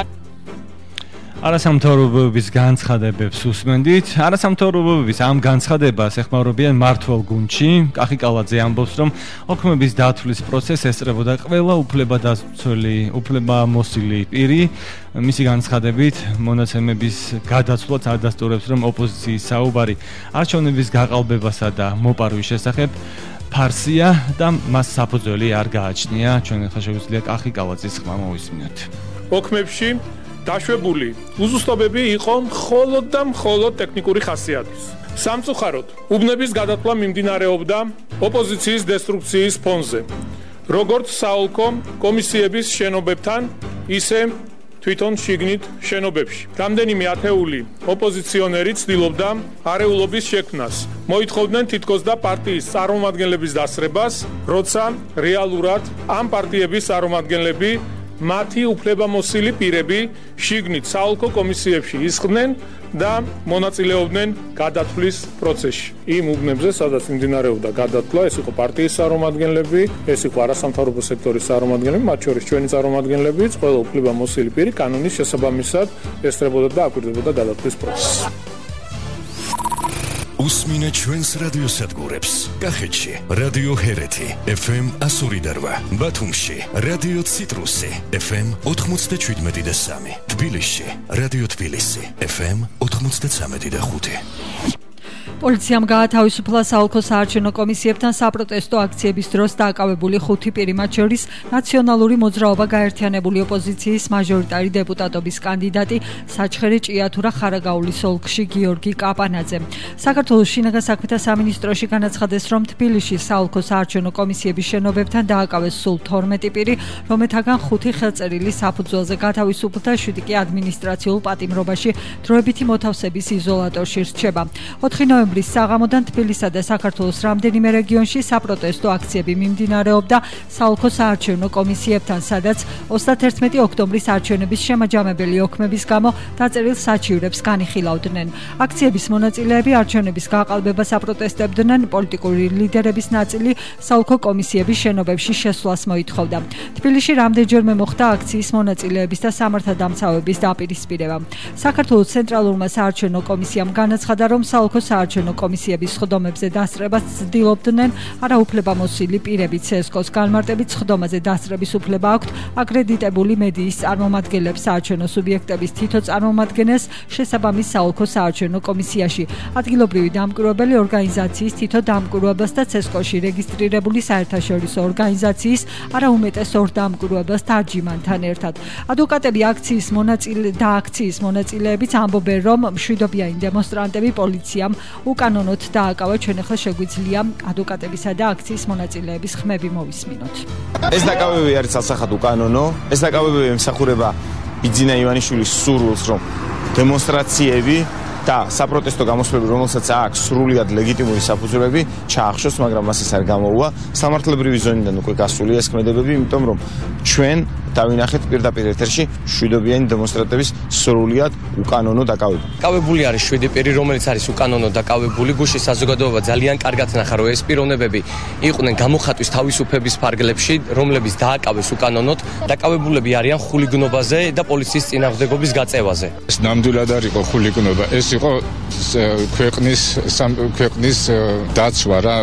არასამთავრობოების განცხადებებს უსმენდით. არასამთავრობოების ამ განცხადებას ეხმარებიან მმართველ გუნდში. კახი კალაძე ამბობს, რომ ოქმების დათვლის პროცესს ესწრებოდა ყველა უფლებადაცველი, უფლებამოსილი პირი. მისი განცხადებით, მონაცემების გადაცვლაც ადასტურებს, რომ ოპოზიციის საუბარი არჩევნების გაყალბებასა და მოპარვის შესახებ ფარსია და მას საფუძველი არ გააჩნია. ჩვენ ახლა შეგვიძლია კახი კალაძის ხმა მოვისმინოთ. ოქმებში დაშვებული უზუსტობები იყო მხოლოდ და მხოლოდ ტექნიკური ხასიათის. სამწუხაროდ, უბნების გადათვლა მიმდინარეობდა ოპოზიციის დესტრუქციის ფონზე, როგორც საოლქო კომისიების შენობებთან, ისე თვითონ შიგნით შენობებში. რამდენიმე ათეული ოპოზიციონერი ცდილობდა არეულობის შექმნას. მოითხოვდნენ თითქოს და პარტიის წარმომადგენლების დასრებას, როცა რეალურად ამ პარტიების წარმომადგენლები მათი უფლებამოსილი პირები შიგნით საოლქო კომისიებში ისხდნენ და მონაწილეობდნენ გადათვლის პროცესში. იმ უბნებზე, სადაც მიმდინარეობდა გადათვლა, ეს იყო პარტიის წარმომადგენლები, ეს იყო არასამთავრობო სექტორის წარმომადგენლები, მათ შორის ჩვენი წარმომადგენლებიც, ყველა უფლებამოსილი პირი კანონის შესაბამისად ესწრებოდა და აკვირდებოდა გადათვლის პროცესს. უსმინე ჩვენს რადიოსადგურებს. კახეთში რადიო ჰერეთი ეფ ემ ასორი და რვა, ბათუმში რადიო ციტრუსი ეფ ემ ოთხმოცდაშვიდმეტი და სამი, თბილისში რადიო თბილისი ეფ ემ ოთხმოცდაცამეტი და ხუთი. პოლიციამ გაათავისუფლა საოლქო საარჩევნო კომისიებთან საპროტესტო აქციების დროს დააკავებული ხუთი პირი, მათ შორის ნაციონალური მოძრაობა გაერთიანებული ოპოზიციის მაჟორიტარი დეპუტატობის კანდიდატი საჩხერე ჭიათურა ხარაგაულის ოლქში გიორგი კაპანაძე. საქართველოს შინაგან საქმეთა სამინისტროში განაცხადეს, რომ თბილისში საოლქო საარჩევნო კომისიების შენობებთან დააკავეს სულ თორმეტი პირი, რომელთაგან ხუთი ხელწერილი საფუძველზე გათავისუფლდა, შვიდი კი ადმინისტრაციულ პატიმრობაში დროებითი მოთავსების იზოლატორში რჩება. ოთხი ნოემბრის საღამოდან თბილისსა და საქართველოს რამდენიმე რეგიონში საპროტესტო აქციები მიმდინარეობდა საოლქო საარჩევნო კომისიებთან, სადაც ოცდაათერთმეტი ოქტომბრის არჩევნების შემაჯამებელი ოქმების გამო დაწერილ საჩივრებს განიხილავდნენ. აქციების მონაწილეები არჩევნების გაყალბებას აპროტესტებდნენ, პოლიტიკური ლიდერების ნაწილი საოლქო კომისიების შენობებში შესვლას მოითხოვდა. თბილისში რამდენჯერმე მოხდა აქციის მონაწილეების და სამართალდამცავების დაპირისპირება. საქართველოს ცენტრალურმა საარჩევნო კომისიამ განაცხადა, რომ საოლქო საარჩევნო კომისიების სხდომებზე დასწრებას ცდილობდნენ არაუფლებამოსილი პირები. ცესკოს განმარტებით სხდომაზე დასწრების უფლება აქვთ აკრედიტებული მედიის წარმომადგენლებს, საარჩევნო სუბიექტების თითო წარმომადგენელს შესაბამის საოლქო საარჩევნო კომისიაში, ადგილობრივი დამკვირვებელი ორგანიზაციის თითო დამკვირვებელს და ცესკოში რეგისტრირებული საერთაშორისო ორგანიზაციის არაუმეტეს ორ დამკვირვებელს თარჯიმანთან ერთად. ადვოკატები აქციის მონაწილე და აქციის მონაწილეებიც ამბობენ, რომ მშვიდობიანი დემონსტრანტები პოლიციამ უკანონოდ დააკავა. ჩვენ ახლა შეგვიძლია ადვოკატებისა და აქციის მონაწილეების ხმები მოვისმინოთ. ეს დაკავებები არის ასახად უკანონო. ეს დაკავებები ემსახურება ბიძინა ივანიშვილის სურვილს, რომ დემონსტრაციები და საპროტესტო გამოსვლები, რომელსაც აქვს სრულიად ლეგიტიმური საფუძვლები, ჩაახშოს, მაგრამ მას ეს არ გამოუვა. სამართლებრივი ზონიდან უკვე გასულია ეს ქმედებები, იმიტომ რომ ჩვენ დავინახეთ პირდაპირ ეთერში მშვიდობიანი დემონსტრანტების სრულიად უკანონო დაკავება. დაკავებული არის შვიდი პირი, რომელიც არის უკანონო დაკავებული. გუშინ საზოგადოება ძალიან კარგად ნახა, რომ ეს პიროვნებები იყვნენ გამოხატვის თავისუფლების ფარგლებში, რომლებიც დააკავეს უკანონოდ. დაკავებულები არიან ხულიგნობაზე და პოლიციის წინააღმდეგობის გაწევაზე. ეს ნამდვილად არ იყო ხულიგნობა, ეს იყო ქვეყნის ქვეყნის დაცვა რა.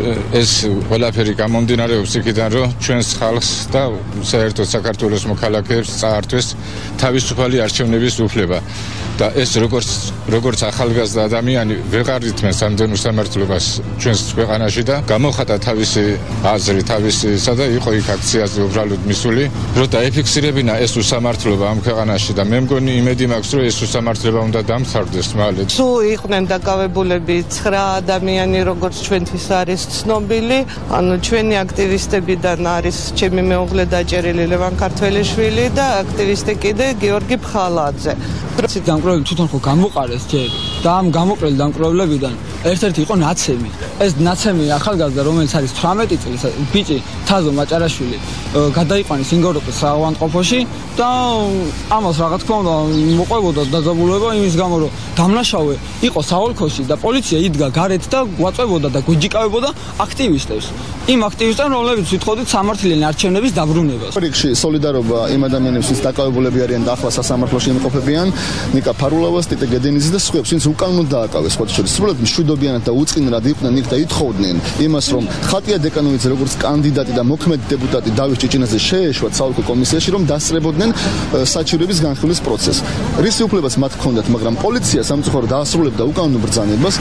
ეს ყველაფერი გამომდინარეობს იქიდან, რომ ჩვენს ხალხს და საერთოდ საქართველოს მოქალაქეებს წაართვეს თავისუფალი არჩევნების უფლება. და ეს როგორც როგორც ახალგაზრდა ადამიანი ვეღარ ითმენს ამდენ უსამართლობას ჩვენს ქვეყანაში და გამოხატა თავისი აზრი, თავისი სადა იყო იქ აქციაზე უბრალოდ მისული, რომ დაიფიქსირებინა ეს უსამართლობა ამ ქვეყანაში და მე მგონი იმედი მაქვს, რომ ეს უსამართლობა უნდა დამთავრდეს მალე. თუ იყვნენ დაკავებულები ცხრა ადამიანი, როგორც ჩვენთვის არის ცნობილი, ანუ ჩვენი აქტივისტებიდან არის ჩემი მეუღლე დაჭერილი ლევან ქართველიშვილი და აქტივისტი კიდე გიორგი ფხალაძე. დამკვირვებლები თვითონ ხო გამოყარეს ჯერ და ამ გამოყრილი დამკვირვებლებიდან ერთ-ერთი იყო ნაცემი. ეს ნაცემი ახალგაზრდა, რომელიც არის თვრამეტი წლის ბიჭი თაზო მაჭარაშვილი, გადაიყვანეს ინგოროყის საავადმყოფოში და ამას რა თქმა უნდა მოყვებოდა დაძაბულება იმის გამო, რომ დამნაშავე იყო საოლქოში და პოლიცია იდგა გარეთ და გვაწვევოდა და გვიჯიკავებოდა აქტივისტებს. იმ აქტივისტებს, რომლებიც ვითხოვდით სამართლიანი არჩევნების დაბრუნებას. რიგში სოლიდარობა იმ ადამიანებისთვის დაკავებულები არიან და ახლა სასამართლოში იმყოფებიან, ნიკა ფარულავას, ტიტე გედენიძე და სხვებს, ვინც უკანონოდ დააკავეს ხოთი შორის. სრულად მშვიდობიანად და უწყინრად იყვნენ იქ და ითხოვდნენ იმას, რომ ხატია დეკანოვიძე როგორც კანდიდატი და მოქმედი დეპუტატი დავით ჭიჭინაძე შეეშვათ საოლქო კომისიაში, რომ დასწრებოდნენ საჩივრების განხილვის პროცესს. რისი უფლებაც მათ ჰქონდათ, მაგრამ პოლიცია სამწუხაროდ დაასრულებდა უკანონო ბრძანებას.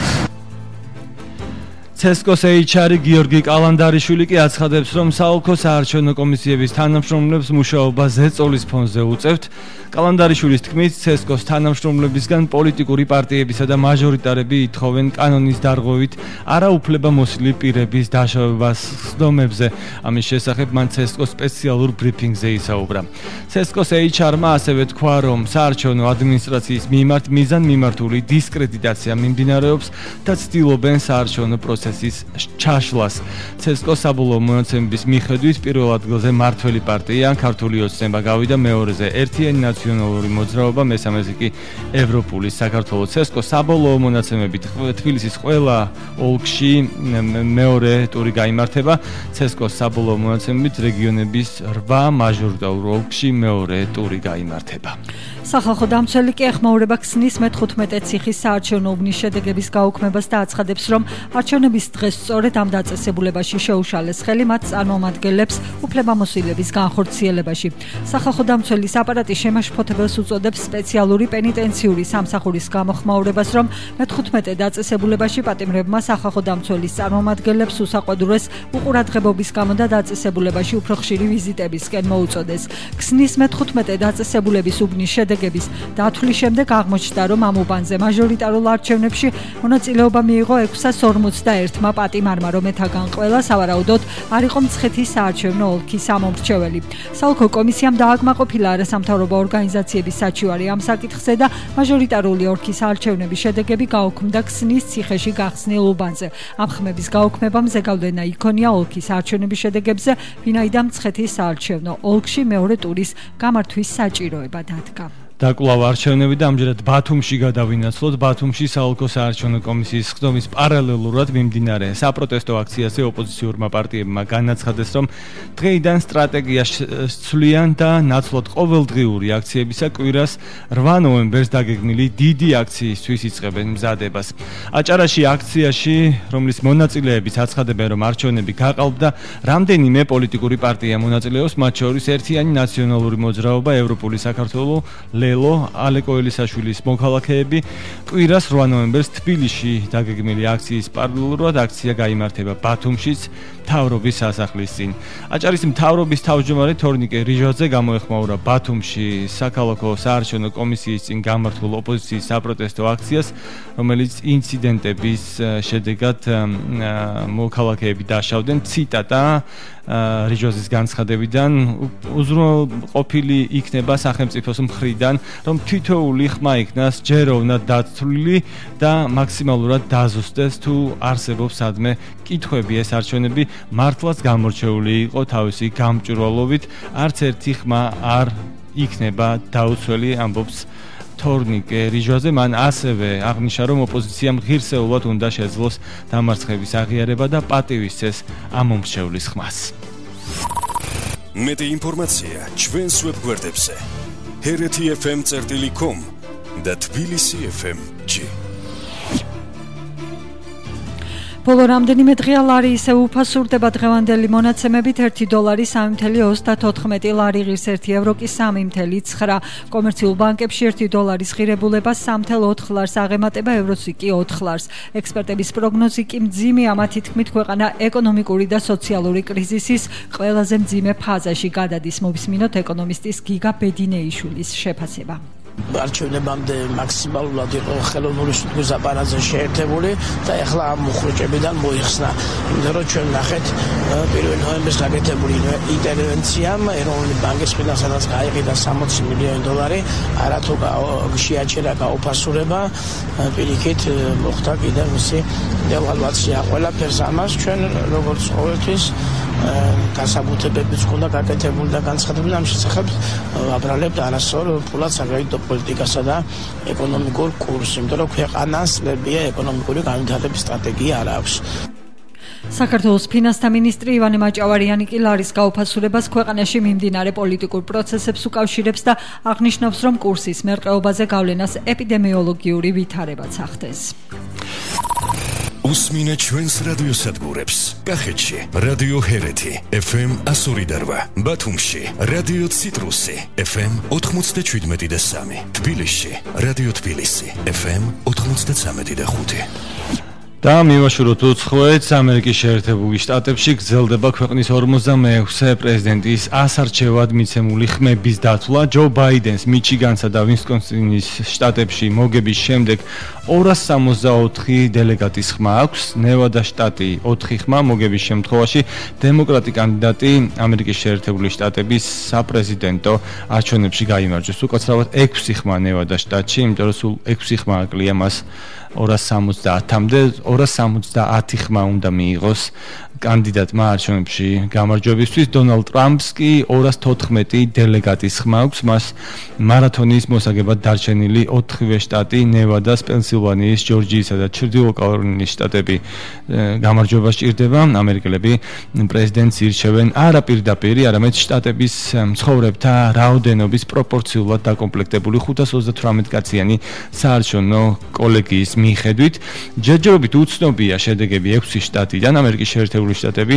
ცესკოს ეიჩ-არი გიორგი კალანდარიშვილი კი აცხადებს, რომ საოლქო საარჩევნო კომისიების თანამშრომლებს მუშაობა ზეწოლის ფონზე უწევთ. კალანდარიშვილის თქმით, ცესკოს თანამშრომლებისგან პოლიტიკური პარტიებისა და მაჟორიტარები ითხოვენ კანონის დარღვევით არაუფლებამოსილი პირების დაშავებას სხდომებზე. ამის შესახებ მან ცესკოს სპეციალურ ბრიფინგზე ისაუბრა. ცესკოს ეიჩ-არმა ასევე თქვა, რომ საარჩევნო ადმინისტრაციის მიმართ მიზანმიმართული დისკრედიტაცია მიმდინარეობს და ცდილობენ საარჩევნო პროცესის ჩაშლას. ცესკოს საბოლოო მონაცემების მიხედვით პირველ ადგილზე მართველი პარტია, ქართული ოცნება გავიდა, მეორეზე ერთიანი ნაციონალური მოძრაობა, მესამეზე კი ევროპული საქართველო. ცესკოს საბოლოო მონაცემებით თბილისის ყველა ოლქში მეორე ტური გაიმართება. ცესკოს საბოლოო მონაცემებით რეგიონების რვა მაჟორიტარულ ოლქში მეორე ტური გაიმართება. სახალხო დამცველი კი ეხმაურება ქსნის მეთხუთმეტე ციხის საარჩევნო უბნის შედეგების გაუქმებას და აცხადებს, რომ არჩევნების დღეს სწორედ ამ დაწესებულებაში შეუშალეს ხელი მათ წარმომადგენლებს უფლებამოსილების განხორციელებაში. სახალხო დამცველის აპარატი შემაშფოთებელს უწოდებს სპეციალური პენიტენციური სამსახურის გამოხმაურებას, რომ მეთხუთმეტე დაწესებულებაში პატიმრებმა სახალხო დამცველის წარმომადგენლებს უსაყვედურეს უყურადღებობის გამო და დაწესებულებაში უფრო ხშირი ვიზიტებისკენ მოუწოდეს. ქსნის მეთხუთმეტე დაწესებულების უბნის შედეგების დათვლის შემდეგ აღმოჩნდა, რომ ამ უბანზე მაჟორიტარულ არჩევნებში მონაწილეობა მიიღო ექვსას ორმოცდაერთმა პატიმარმა, რომელთაგან ყველა სავარაუდოდ არ იყო მცხეთის საარჩევნო ოლქის ამომრჩეველი. საოლქო კომისიამ დააკმაყოფილა არასამთავრობო ორგანიზაციების საჩივარი ამ საკითხზე და მაჟორიტარული ოლქის არჩევნების შედეგები გაუქმდა ქსნის ციხეში გახსნილ უბანზე. ამ ხმების გაუქმებამ ზეგავლენა იქონია ოლქის არჩევნების შედეგებზე, ვინაიდან მცხეთის საარჩევნო ოლქში მეორე ტურის გამართვის საჭიროება დადგა. დაკვლავ არჩევნები და ამჯერად ბათუმში გადავინაცვლოთ. ბათუმში საოლქო საარჩევნო კომისიის ხდომის პარალელურად მიმდინარე საპროტესტო აქციაზე ოპოზიციურმა პარტიებმა განაცხადეს, რომ დღეიდან სტრატეგია ცვლიან და ნაცვლად ყოველდღიური აქციებისა კვირას რვა ნოემბერს დაგეგმილი დიდი აქციისთვის იწყებენ მზადებას. აჭარაში აქციაში, რომლის მონაწილეებიც აცხადებენ, რომ არჩევნები გაყალბდა, რამდენიმე პოლიტიკური პარტია მონაწილეობს, მათ შორის ერთიანი ნაციონალური მოძრაობა, ევროპული საქართველო, ლელო, ალეკო ელისაშვილის მოქალაქეები. კვირას რვა ნოემბერს თბილისში დაგეგმილი აქციის პარალელურად აქცია გაიმართება ბათუმშიც, მთავრობის სასახლის წინ. აჭარის მთავრობის თავმჯდომარე თორნიკე რიჟოძე გამოეხმაურა ბათუმში საქალაქო საარჩევნო კომისიის წინ გამართულ ოპოზიციის საპროტესტო აქციას, რომელიც ინციდენტების შედეგად მოქალაქეები დაშავდნენ. ციტატა რიჟოზის განცხადებიდან, უზრუნველყოფილი იქნება სახელმწიფოს მხრიდან, რომ თითოეული ხმა იქნას ჯეროვნად დაცვლილი და მაქსიმალურად დაზუსტდეს, თუ არსებობს სადმე კითხვები. ეს არჩევნები მართლაც გამორჩეული იყო თავისი გამჭვირვალობით, არც ერთი ხმა არ იქნება დაუცველი, ამბობს თორნიკე რიჟოძე. მან ასევე აღნიშნა, რომ ოპოზიციამ ღირსეულად უნდა შეძლოს დამარცხების აღიარება და პატივისცეს ამომრჩევლის ხმას. მეტი ინფორმაცია ჩვენს ვებგვერდებზე ჰერეთი ეფ ემ წერტილი კომ და თბილისი ეფ ემ ჯი. ბოლო რამდენიმე დღეა ლარი ისევ უფასურდება. დღევანდელი მონაცემებით ერთი დოლარი სამი ათეული ოცდაოთხ ლარი ღირს, ერთი ევრო კი სამი ათეული ცხრა. კომერციულ ბანკებში ერთი დოლარის ღირებულება სამი ათეული ოთხ ლარს აღემატება, ევროსი კი ოთხ ლარს. ექსპერტების პროგნოზი კი მძიმეა, მათი თქმით ქვეყანა ეკონომიკური და სოციალური კრიზისის ყველაზე მძიმე ფაზაში გადადის. მოვისმინოთ ეკონომისტის გიგა ბედინეიშვილის შეფასება. არჩევნებამდე მაქსიმალურად იყო ხელოვნური სიტყვის აპარატზე შეერთებული და ეხლა ამ მოხრეჭებიდან მოიხსნა. იმიტომ რომ ჩვენ ნახეთ პირველ ნოემბერს გაკეთებული ინტერვენციამ ეროვნული ბანკის მხრიდან, სადაც გაიყიდა სამოცი მილიონი დოლარი, არათუ შეაჩერა გაუფასურება, პირიქით მოხდა კიდევ მისი დევალვაცია. ყველაფერს ამას ჩვენ როგორც ყოველთვის გასაბუთებებიც ჰქონდა გაკეთებული და განცხადებული, ამ შესახებ აბრალებთ არასწორ ფულად საკრედიტო პოლიტიკასა და ეკონომიკურ კურსს, იმიტომ რომ ქვეყანას ლებია ეკონომიკური განვითარების სტრატეგია არ აქვს. საქართველოს ფინანსთა მინისტრი ივანე მაჭავარიანი კი ლარის გაუფასურებას ქვეყანაში მიმდინარე პოლიტიკურ პროცესებს უკავშირებს და აღნიშნავს, რომ კურსის მერყეობაზე გავლენას ეპიდემიოლოგიური ვითარებაც ახდენს. უსმინე ჩვენს რადიოსადგურებს. კახეთში რადიო ჰერეთი ეფ ემ ასორი და რვა, ბათუმში რადიო ციტრუსი ეფ ემ ოთხმოცდაშვიდმეტი და სამი, თბილისში რადიო თბილისი ეფ ემ ოთხმოცდაცამეტი და ხუთი. და მივაშუროთ უცხოეთს. ამერიკის შეერთებული შტატებში გრძელდება ქვეყნის ორმოცდამეექვსე პრეზიდენტის ასარჩევად მიცემული ხმების დათვლა. ჯო ბაიდენს მიჩიგანსა და ვისკონსინის შტატებში მოგების შემდეგ ორას სამოცდაოთხი დელეგატის ხმა აქვს. ნევადა შტატი ოთხი ხმა, მოგების შემთხვევაში დემოკრატი კანდიდატი ამერიკის შეერთებული შტატების საპრეზიდენტო არჩევნებში გაიმარჯვეს. უკაცრავად ექვსი ხმა ნევადა შტატში, იმიტომ რომ სულ ექვსი ხმა აკლია მას ორას სამოცდაათამდე. ორას სამოცდაათი ხმა უნდა მიიღოს კანდიდატმა არჩევნებში გამარჯვებისთვის. დონალდ ტრამპს კი ორას თოთხმეტი დელეგატის ხმა აქვს. მას მარათონის მოსაგებად დარჩენილი ოთხივე შტატი, ნევადას, პენსილვანიის, ჯორჯიისა და ჩრდილო კაროლინის შტატები გამარჯვებას ჭირდება. ამერიკელები პრეზიდენტს ირჩევენ არა პირდაპირ, არამედ შტატების მცხოვრებთა რაოდენობის პროპორციულად დაკომპლექტებული ხუთას ოცდათვრამეტ კაციანი საარჩევნო კოლეგიის მიხედვით. ჯერჯერობით უცნობია შედეგები ექვსი შტატიდან. ამერიკის შეერთებული შტატები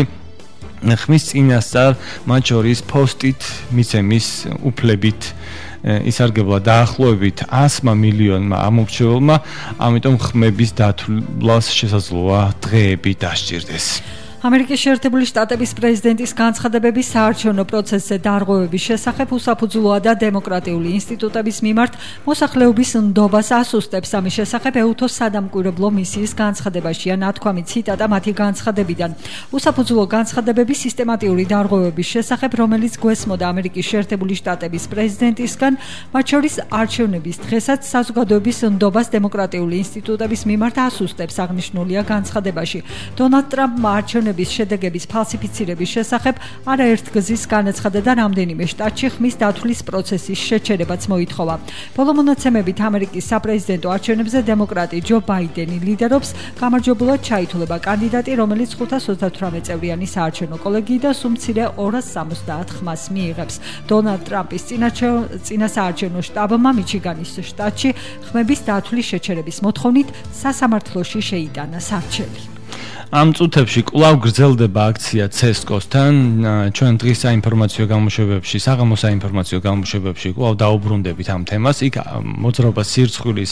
ხმის წინასწარ მათ შორის ფოსტით მიცემის უფლებით ისარგებლა დაახლოებით ასმა მილიონმა ამორჩეველმა, ამიტომ ხმების დათვლას შესაძლოა დღეები დასჭირდეს. ამერიკის შეერთებული შტატების პრეზიდენტის განცხადებები საარჩევნო პროცესზე დარღვევების შესახებ უსაფუძვლოა და დემოკრატიული ინსტიტუტების მიმართ მოსახლეობის ნდობას ასუსტებს. ამის შესახებ ეუთოს სადამკვირვებლო მისიის განცხადებაშია ნათქვამი ციტატა მათი განცხადებიდან. უსაფუძვლო განცხადებები სისტემატიური დარღვევების შესახებ, რომელიც გვესმოდა ამერიკის შეერთებული შტატების პრეზიდენტისგან, მათ შორის არჩევნების დღესაც საზოგადოების ნდობას დემოკრატიული ინსტიტუტების მიმართ ასუსტებს, აღნიშნულია განცხადებაში. დონალდ ტრამპმა არჩევნების შედეგების ფალსიფიცირების შესახებ არაერთგზის განაცხადა და რამდენიმე შტატში ხმის დათვლის პროცესის შეჩერებაც მოითხოვა. ბოლო მონაცემებით ამერიკის საპრეზიდენტო არჩევნებზე დემოკრატი ჯო ბაიდენი ლიდერობს. გამარჯვებულად ჩაითვლება კანდიდატი, რომელიც ხუთას ოცდათვრამეტ წევრიანი საარჩევნო კოლეგიიდან სულ მცირე ორას სამოცდაათ ხმას მიიღებს. დონალდ ტრამპის წინა საარჩევნო შტაბმა მიჩიგანის შტატში ხმების დათვლის შეჩერების მოთხოვნით სასამართლოში შეიტანა სარჩელი. ამ წუთებში კვლავ გრძელდება აქცია ცესკოსთან. ჩვენ დღის საინფორმაციო გამოშვებებში, საღამო საინფორმაციო გამოშვებებში კვლავ დაუბრუნდებით ამ თემას. იქ მოძრაობა სირცხვილის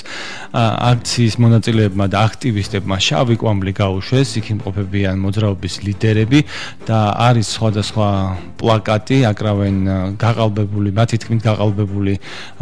აქციის მონაწილეებმა და აქტივისტებმა შავი კვამლი გაუშვეს. იქ იმყოფებიან მოძრაობის ლიდერები და არის სხვადასხვა პლაკატი, აკრავენ გაყალბებული, მათი თქმით გაყალბებული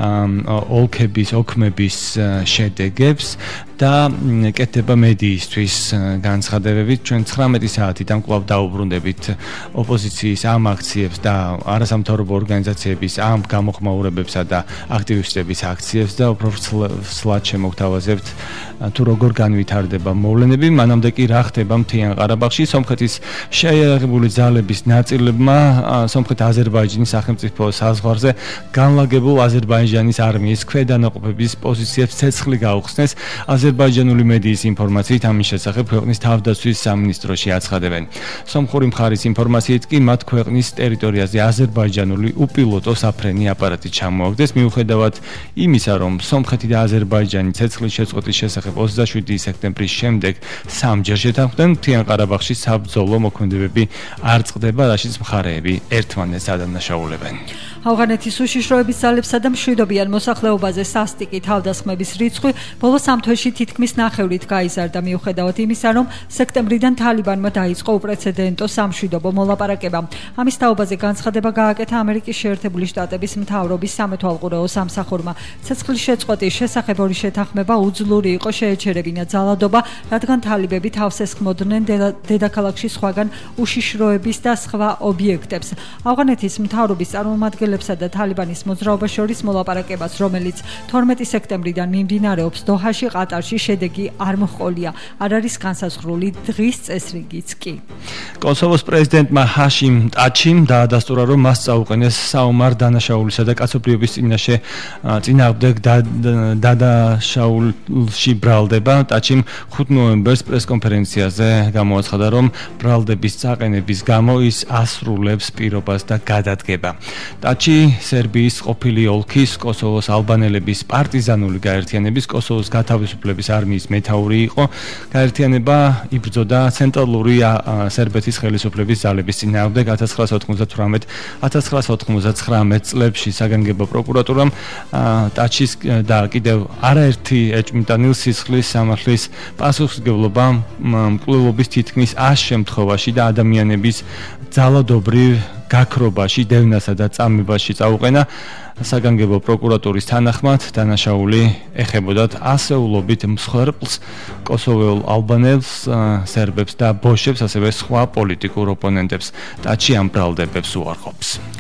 ოლქების, ოქმების შედეგებს და კეთდება მედიისთვის განცხადებები. ჩვენ ცხრამეტი საათიდან კვლავ დაუბრუნდებით ოპოზიციის ამ აქციებს და არასამთავრობო ორგანიზაციების ამ გამოხმაურებებსა და აქტივისტების აქციებს და უფრო სლად შემოგთავაზებთ თუ როგორ განვითარდება მოვლენები. მანამდე კი რა ხდება მთიან ყარაბაღში. სომხეთის შეიარაღებული ძალების ნაწილებმა სომხეთ-აზერბაიჯანის სახელმწიფო საზღვარზე განლაგებულ აზერბაიჯანის არმიის ქვედანაყოფების პოზიციებს ცეცხლი გაუხსნეს. აზერბაიჯანული მედიის ინფორმაციით ამის შესახებ ქვეყნის თავდაცვის სამინისტროში აცხადებენ. სომხური მხარის ინფორმაციით კი მათ ქვეყნის ტერიტორიაზე აზერბაიჯანული უპილოტო საფრენი აპარატი ჩამოაგდეს. მიუხედავად იმისა, რომ სომხეთი და აზერბაიჯანი ცეცხლის შეწყვეტის შესახებ ოცდაშვიდი სექტემბრის შემდეგ სამჯერ შეთანხმდნენ, მთიან ყარაბაღში საბრძოლო მოქმედებები არ წყდება, რაშიც მხარეები ერთმანეთს ადანაშაულებენ. ავღანეთის უშიშროების ძალებსა და მშვიდობიან მოსახლეობაზე სასტიკი თავდასხმების რიცხვი ბოლო სამ თვეში თითქმის ნახევრით გაიზარდა, მიუხედავად იმისა, რომ სექტემბრიდან თალიბანმა დაიწყო უპრეცედენტო სამშვიდობო მოლაპარაკება. ამის თაობაზე განცხადება გააკეთა ამერიკის შეერთებული შტატების მთავრობის სამეთვალყურეო სამსახურმა. ცეცხლის შეწყვეტის შესახებ ორი შეთანხმება უძლური იყო, შეეჩერებინა ძალადობა, რადგან თალიბები თავს ესხმოდნენ დედაქალაქში სხვაგან უშიშროების და სხვა ობიექტებს. ავღანეთის მთავრობის წარმომადგენლებსა და თალიბანის მოძრაობას შორის მოლაპარაკებას, რომელიც თორმეტი სექტემბრიდან მიმდინარეობს დოჰაში, ყატარში შედეგი არ მოჰყოლია. არ არის განსაზღვრული დღის წესრიგიც კი. კოსოვოს პრეზიდენტმა ჰაშიმ ტაჩიმ დაადასტურა, რომ მას წაუყენეს საომარ დანაშაულისა და კაცობრიობის წინაშე წინააღმდეგ დადაშაულში ბრალდება. ტაჩიმ ხუთი ნოემბერს პრესკონფერენციაზე გამოაცხადა, რომ ბრალდების წაყენების გამო ის ასრულებს პირობას და გადადგება. ტაჩი სერბიის ყოფილი ოლქის კოსოვოს ალბანელების პარტიზანული გაერთიანების კოსოვოს გათავისუფლების არმიის მეთაური იყო. გაერთიანება იბრძოდა ცენტრალური სერბეთის ხელისუფლების ძალების წინააღმდეგ ათას ცხრაასა ოთხმოცდათვრამეტ ათას ცხრაასა ოთხმოცდათხრამეტ წლებში. საგანგებო პროკურატურამ ტაჩის და კიდევ არაერთი ეჭვმიტანილ სისხლის სამართლის პასუხისმგებლობა მკვლელობის თითქმის ას შემთხვევაში და ადამიანების ძალადობრივ გაქრობაში, დევნასა და წამებაში წაუყენა. საგანგებო პროკურატურის თანახმად დანაშაული ეხებოდათ ასეულობით მსხვერპლს, კოსოველ ალბანელს, სერბებს და ბოშებს, ასევე სხვა პოლიტიკურ ოპონენტებს. ტაჩი ამ ბრალდებებს უარყოფს.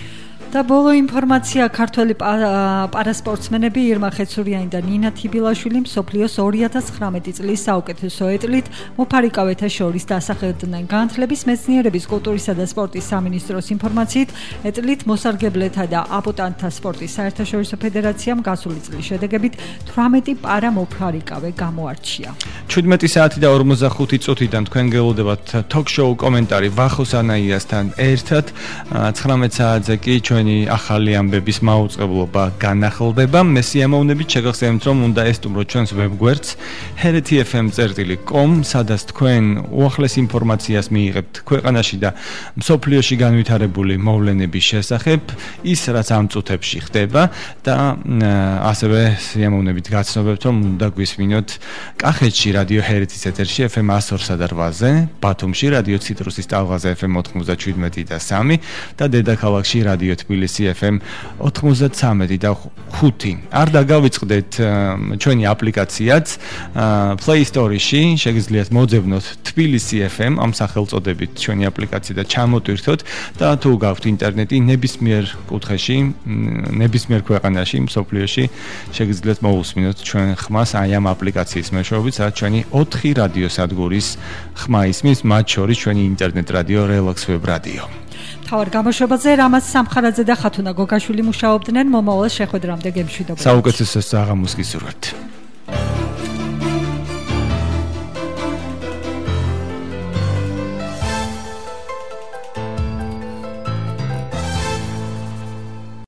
და ბოლო ინფორმაცია ქართველი პარასპორტსმენები ირმა ხეცურიანი და ნინა თიბილაშვილი მსოფლიოს ორი ათას ცხრამეტი წლის საუკეთესო ეტლით მოფარიკავეთა შორის დასახელდნენ. განათლების, მეცნიერების, კულტურისა და სპორტის სამინისტროს ინფორმაციით ეტლით მოსარგებლეთა და აპოტანტთა სპორტის საერთაშორისო ფედერაციამ გასული წლის შედეგებით თვრამეტი პარა მოფარიკავე გამოარჩია. შვიდმეტი საათი და ორმოცდახუთი წუთიდან თქვენ გელოდებათ თოქ-შოუ კომენტარი ვახოს ანაიასთან ერთად. ცხრამეტ საათზე კი ჩვენი ახალი ამბების მაუწყებლობა განახლდება. მე სიამოვნებით შეგახსენებთ, რომ უნდა ესტუმროთ ჩვენს ვებგვერდს ჰერეთი ეფ ემ წერტილი კომ, სადაც თქვენ უახლეს ინფორმაციას მიიღებთ ქვეყანაში და მსოფლიოში განვითარებული მოვლენების შესახებ, ის რაც ამ წუთებში ხდება და ასევე სიამოვნებით გაცნობებთ, რომ უნდა გვისმინოთ კახეთში რადიო ჰერეთის ეთერში ეფ ემ εκατს ორსა და რვაზე, ბათუმში რადიო ციტრუსის ტალღაზე ეფ ემ ოთხმოცდაშვიდმეტი და სამი და დედაქალაქში რადიო თბილისი ეფ ემ ოთხმოცდაცამეტი და ხუთი. არ დაგავიწყდეთ ჩვენი აპლიკაციაც Play Store-ში შეგიძლიათ მოძებნოთ თბილისი ეფ ემ ამ სახელწოდებით ჩვენი აპლიკაცია და ჩამოტვირთოთ და თუ გაქვთ ინტერნეტი ნებისმიერ კუთხეში, ნებისმიერ ქვეყანაში, მსოფლიოში შეგიძლიათ მოусმინოთ ჩვენ ხმას აი ამ აპლიკაციის მეშვეობით, სადაც ჩვენი ოთხი რადიო სადგურის ხმა ისმის, მათ შორის ჩვენი ინტერნეტ რადიო Relax Web Radio. თავარ გამოშვებაზე რამაც სამხარაძე და ხათუნა გოგაშვილი მუშაობდნენ. მომავალ შეხვედრამდე გემშვიდობებით. საუკეთესო საღამოს გისურვებთ.